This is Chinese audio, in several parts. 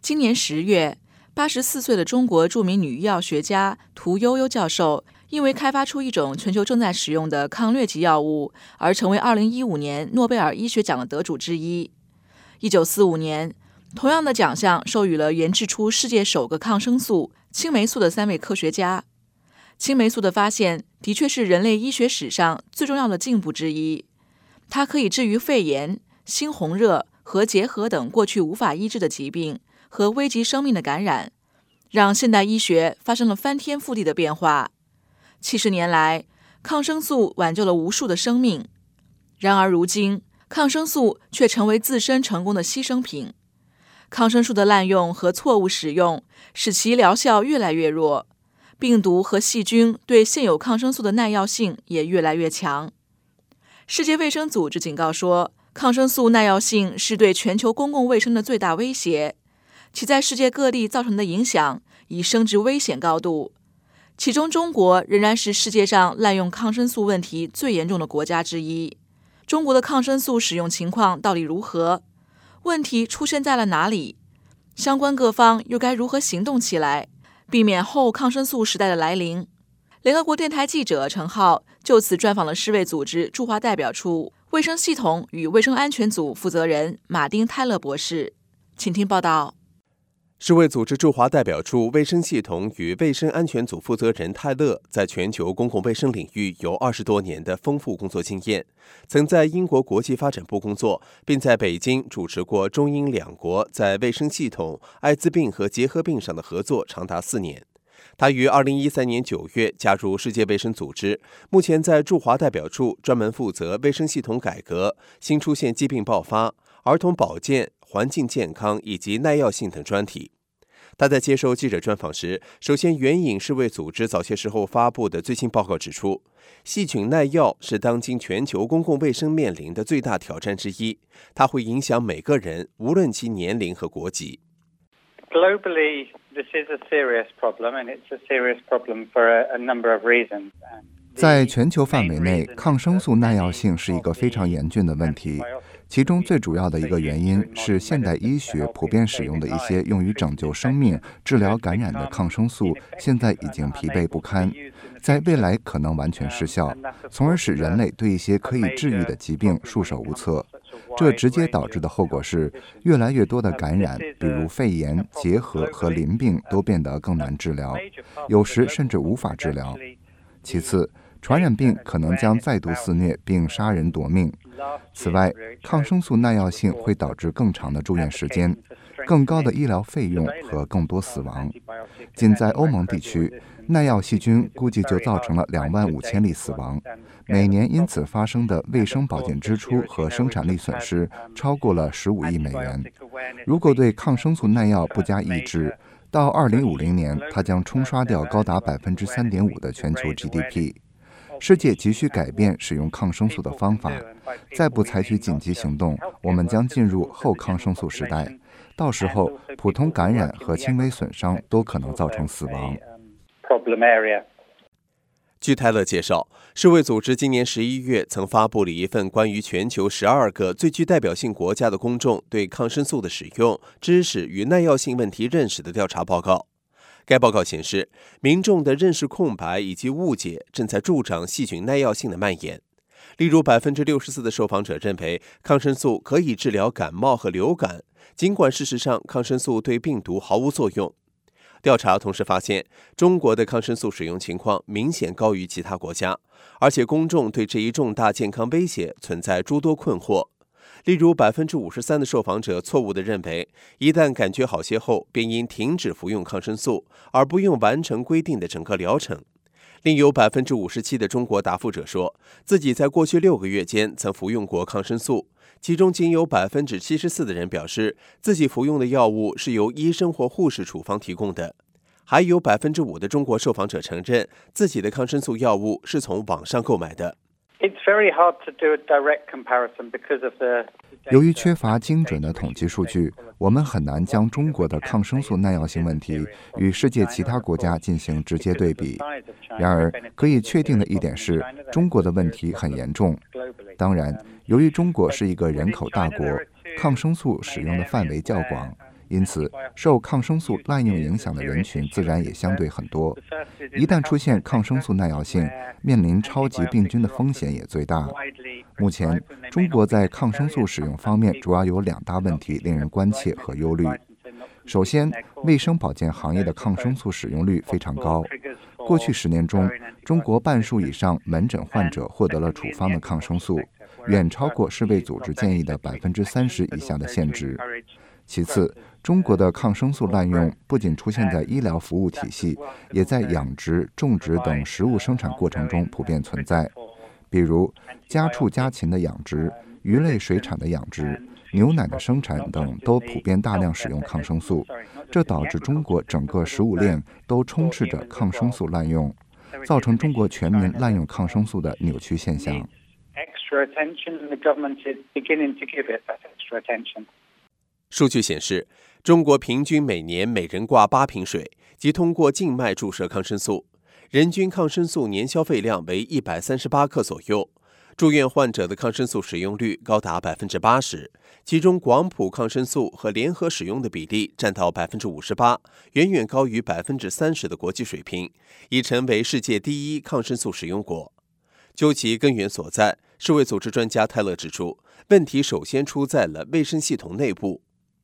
今年10月，84岁的中国著名女医药学家屠呦呦教授，因为开发出一种全球正在使用的抗疟疾药物，而成为2015年诺贝尔医学奖的得主之一。1945年，同样的奖项授予了研制出世界首个抗生素青霉素的3位科学家。青霉素的发现的确是人类医学史上最重要的进步之一，它可以治愈肺炎、猩红热和结核等过去无法医治的疾病和危及生命的感染，让现代医学发生了翻天覆地的变化。70年来，抗生素挽救了无数的生命，然而如今，抗生素却成为自身成功的牺牲品。抗生素的滥用和错误使用，使其疗效越来越弱，病毒和细菌对现有抗生素的耐药性也越来越强。世界卫生组织警告说，抗生素耐药性是对全球公共卫生的最大威胁，其在世界各地造成的影响已升至危险高度。其中，中国仍然是世界上滥用抗生素问题最严重的国家之一。中国的抗生素使用情况到底如何？问题出现在了哪里？相关各方又该如何行动起来，避免后抗生素时代的来临？联合国电台记者陈浩就此专访了世卫组织驻华代表处卫生系统与卫生安全组负责人马丁·泰勒博士，请听报道。 世卫组织驻华代表处卫生系统与卫生安全组负责人泰勒在全球公共卫生领域有20多年的丰富工作经验，曾在英国国际发展部工作，并在北京主持过中英两国在卫生系统、艾滋病和结核病上的合作长达4年。他于2013年9月加入世界卫生组织，目前在驻华代表处专门负责卫生系统改革、新出现疾病爆发、儿童保健、环境健康以及耐药性等专题。他在接受记者专访时，首先援引世卫组织早些时候发布的最新报告指出，细菌耐药是当今全球公共卫生面临的最大挑战之一，它会影响每个人，无论其年龄和国籍。 Globally, this is a serious problem, and it's a serious problem for a number of reasons. 在全球范围内，抗生素耐药性是一个非常严峻的问题。其中最主要的一个原因是现代医学普遍使用的一些用于拯救生命、治疗感染的抗生素现在已经疲惫不堪，在未来可能完全失效，从而使人类对一些可以治愈的疾病束手无策。这直接导致的后果是，越来越多的感染，比如肺炎、结核和淋病都变得更难治疗，有时甚至无法治疗。其次，传染病可能将再度肆虐并杀人夺命。此外，抗生素耐药性会导致更长的住院时间、更高的医疗费用和更多死亡。仅在欧盟地区，耐药细菌估计就造成了25000例死亡，每年因此发生的卫生保健支出和生产力损失超过了15亿美元。如果对抗生素耐药不加抑制，到2050年，它将冲刷掉高达3.5%的全球 GDP。世界急需改变使用抗生素的方法，再不采取紧急行动，我们将进入后抗生素时代。到时候，普通感染和轻微损伤都可能造成死亡。 据泰勒介绍，世卫组织今年11月曾发布了一份关于全球12个最具代表性国家的公众对抗生素的使用、知识与耐药性问题认识的调查报告。该报告显示，民众的认识空白以及误解正在助长细菌耐药性的蔓延。例如，64%的受访者认为抗生素可以治疗感冒和流感，尽管事实上抗生素对病毒毫无作用。调查同时发现，中国的抗生素使用情况明显高于其他国家，而且公众对这一重大健康威胁存在诸多困惑。例如，53%的受访者错误地认为，一旦感觉好些后，便应停止服用抗生素，而不用完成规定的整个疗程。另有57%的中国答复者说，自己在过去6个月间曾服用过抗生素，其中仅有74%的人表示自己服用的药物是由医生或护士处方提供的。还有5%的中国受访者承认自己的抗生素药物是从网上购买的。 由于缺乏精准的统计数据，我们很难将中国的抗生素耐药性问题与世界其他国家进行直接对比。然而，可以确定的一点是，中国的问题很严重。当然，由于中国是一个人口大国，抗生素使用的范围较广， 因此受抗生素滥用影响的人群自然也相对很多。一旦出现抗生素耐药性，面临超级病菌的风险也最大。目前，中国在抗生素使用方面主要有2大问题令人关切和忧虑。首先，卫生保健行业的抗生素使用率非常高。过去10年中，中国半数以上门诊患者获得了处方的抗生素，远超过世卫组织建议的30%以下的限值。其次，中国的抗生素滥用不仅出现在医疗服务体系，也在养殖、种植等食物生产过程中普遍存在。比如家畜家禽的养殖、鱼类水产的养殖、牛奶的生产等都普遍大量使用抗生素，这导致中国整个食物链都充斥着抗生素滥用，造成中国全民滥用抗生素的扭曲现象。 数据显示，中国平均每年每人挂8瓶水，即通过静脉注射抗生素，人均抗生素年消费量为138克左右。住院患者的抗生素使用率高达80%，其中广谱抗生素和联合使用的比例占到58%，远远高于30%的国际水平，已成为世界第1抗生素使用国。究其根源所在，世卫组织专家泰勒指出，问题首先出在了卫生系统内部。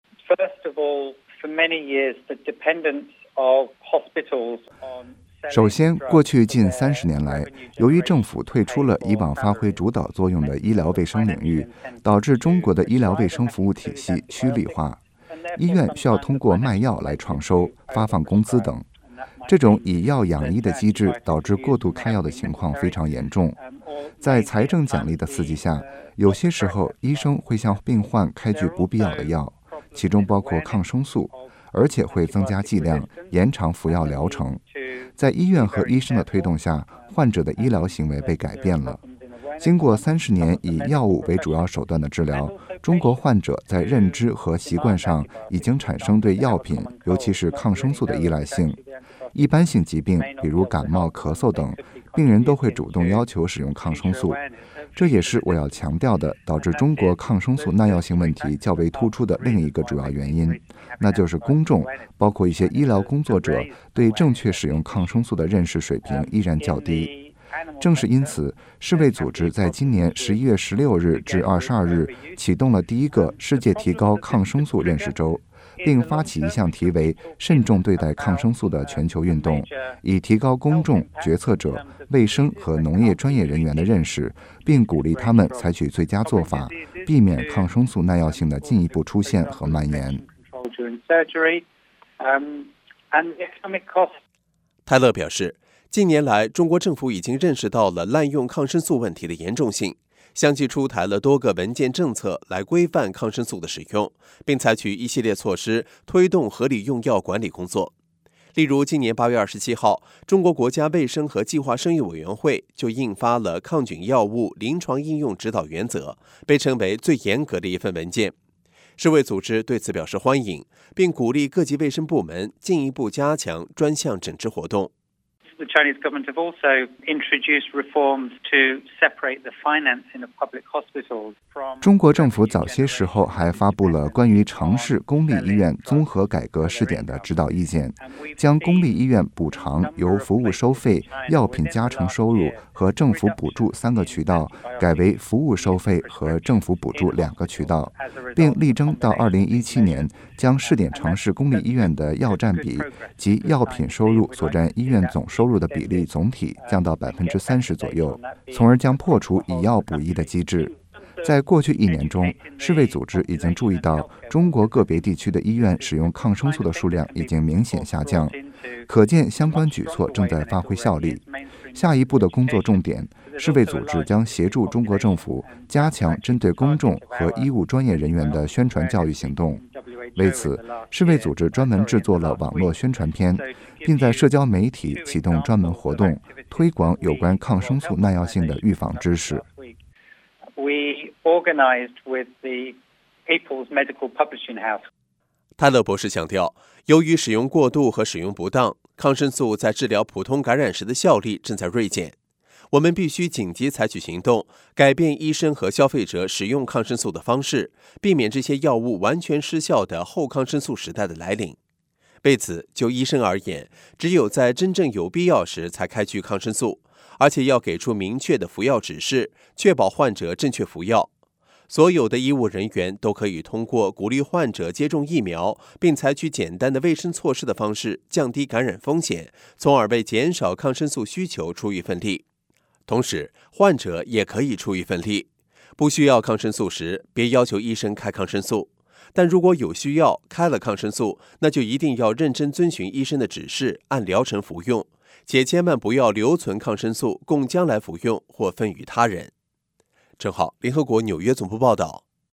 首先，过去近30年来，由于政府退出了以往发挥主导作用的医疗卫生领域，导致中国的医疗卫生服务体系趋利化。医院需要通过卖药来创收、发放工资等。这种以药养医的机制导致过度开药的情况非常严重。在财政奖励的刺激下，有些时候医生会向病患开具不必要的药，其中包括抗生素，而且会增加剂量，延长服药疗程。在医院和医生的推动下，患者的医疗行为被改变了。经过30年以药物为主要手段的治疗，中国患者在认知和习惯上已经产生对药品，尤其是抗生素的依赖性。一般性疾病，比如感冒、咳嗽等，病人都会主动要求使用抗生素。这也是我要强调的，导致中国抗生素耐药性问题较为突出的另一个主要原因，那就是公众，包括一些医疗工作者，对正确使用抗生素的认识水平依然较低。正是因此，世卫组织在今年11月16日至22日启动了第1个世界提高抗生素认识周，并发起一项题为“慎重对待抗生素”的全球运动，以提高公众、决策者、卫生和农业专业人员的认识，并鼓励他们采取最佳做法，避免抗生素耐药性的进一步出现和蔓延。 泰勒表示，近年来，中国政府已经认识到了滥用抗生素问题的严重性，相继出台了多个文件政策来规范抗生素的使用，并采取一系列措施推动合理用药管理工作。例如，今年8月27号，中国国家卫生和计划生育委员会就印发了抗菌药物临床应用指导原则，被称为最严格的一份文件。世卫组织对此表示欢迎，并鼓励各级卫生部门进一步加强专项整治活动。 The Chinese government have also introduced reforms to separate the financing of public hospitals from. 中国政府早些时候还发布了关于城市公立医院综合改革试点的指导意见，将公立医院补偿由服务收费、药品加成收入和政府补助3个渠道，改为服务收费和政府补助2个渠道，并力争到2017年将试点城市公立医院的药占比及药品收入所占医院总收入的比例总体降到30%左右，从而将破除以药补医的机制。在过去1年中，世卫组织已经注意到中国个别地区的医院使用抗生素的数量已经明显下降，可见相关举措正在发挥效力。下一步的工作重点，世卫组织将协助中国政府加强针对公众和医务专业人员的宣传教育行动。为此，世卫组织专门制作了网络宣传片，并在社交媒体启动专门活动，推广有关抗生素耐药性的预防知识。 泰勒博士强调，由于使用过度和使用不当，抗生素在治疗普通感染时的效力正在锐减。 我们必须紧急采取行动，改变医生和消费者使用抗生素的方式，避免这些药物完全失效的后抗生素时代的来临。为此，就医生而言，只有在真正有必要时才开具抗生素，而且要给出明确的服药指示，确保患者正确服药。所有的医务人员都可以通过鼓励患者接种疫苗，并采取简单的卫生措施的方式，降低感染风险，从而为减少抗生素需求出一份力。同时，患者也可以出一份力。不需要抗生素时，别要求医生开抗生素。但如果有需要，开了抗生素，那就一定要认真遵循医生的指示，按疗程服用，且千万不要留存抗生素供将来服用或分与他人。正好，联合国纽约总部报道。